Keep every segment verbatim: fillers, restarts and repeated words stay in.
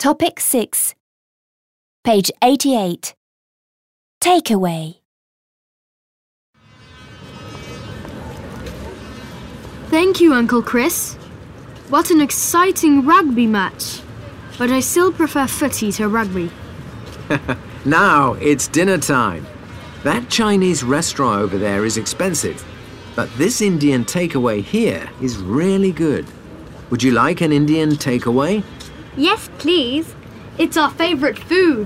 Topic six. Page eighty-eight. Takeaway. Thank you, Uncle Chris. What an exciting rugby match. But I still prefer footy to rugby. Now it's dinner time. That Chinese restaurant over there is expensive, but this Indian takeaway here is really good. Would you like an Indian takeaway? Yes, please. It's our favourite food.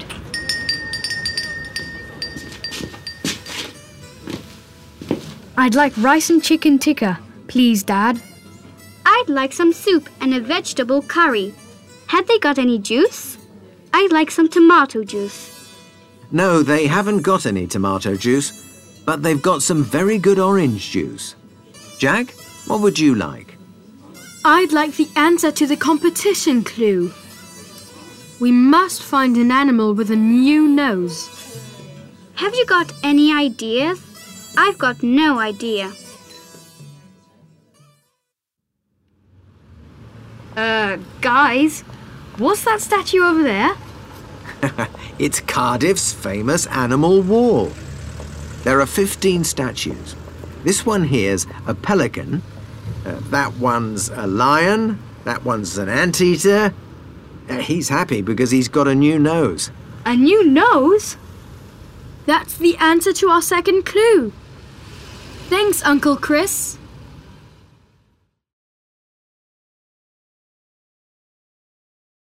I'd like rice and chicken tikka, please, Dad. I'd like some soup and a vegetable curry. Have they got any juice? I'd like some tomato juice. No, they haven't got any tomato juice, but they've got some very good orange juice. Jack, what would you like? I'd like the answer to the competition clue. We must find an animal with a new nose. Have you got any ideas? I've got no idea. Uh, guys, what's that statue over there? It's Cardiff's famous animal wall. There are fifteen statues. This one here's a pelican. Uh, that one's a lion. That one's an anteater. Uh, he's happy because he's got a new nose. A new nose? That's the answer to our second clue. Thanks, Uncle Chris.